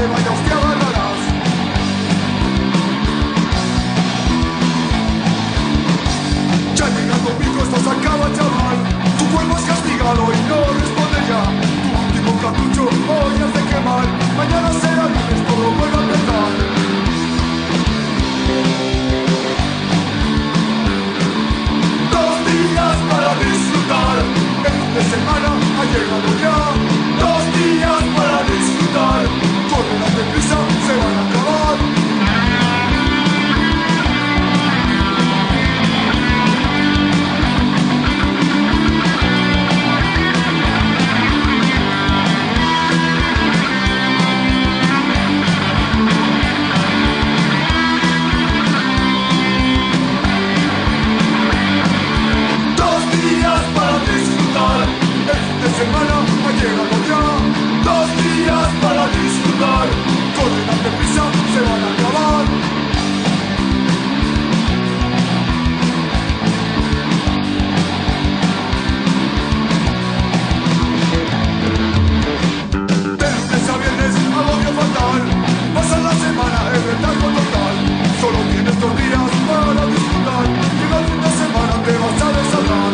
te vayas te agarrarás. Ya llega el domingo, esto se acaba, chaval. Tu cuerpo es castigado y no responde ya. Tu último cartucho hoy has de quemar. Mañana será lunes, todo vuelve a empezar. Dos días para disfrutar. El fin de semana ha llegado ya. Dos días para disfrutar. Corren deprisa, se van a acabar. Semana ha llegado ya. Dos días para disfrutar. Corren a deprisa, se van a acabar. De lunes a viernes, agobio fatal. Pasa la semana en retardo total. Solo tienes dos días para disfrutar. Llega el fin de semana, te vas a desatar.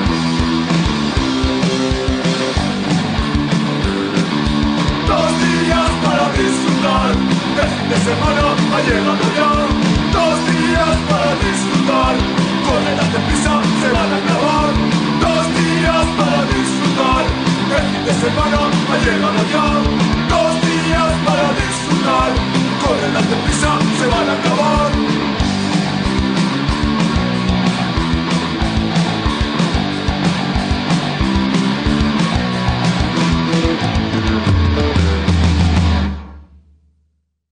Disfrutar, el fin de semana ha llegado ya. Dos días para disfrutar, corren a deprisa, se van a acabar. Dos días para disfrutar, el fin de semana ha llegado ya.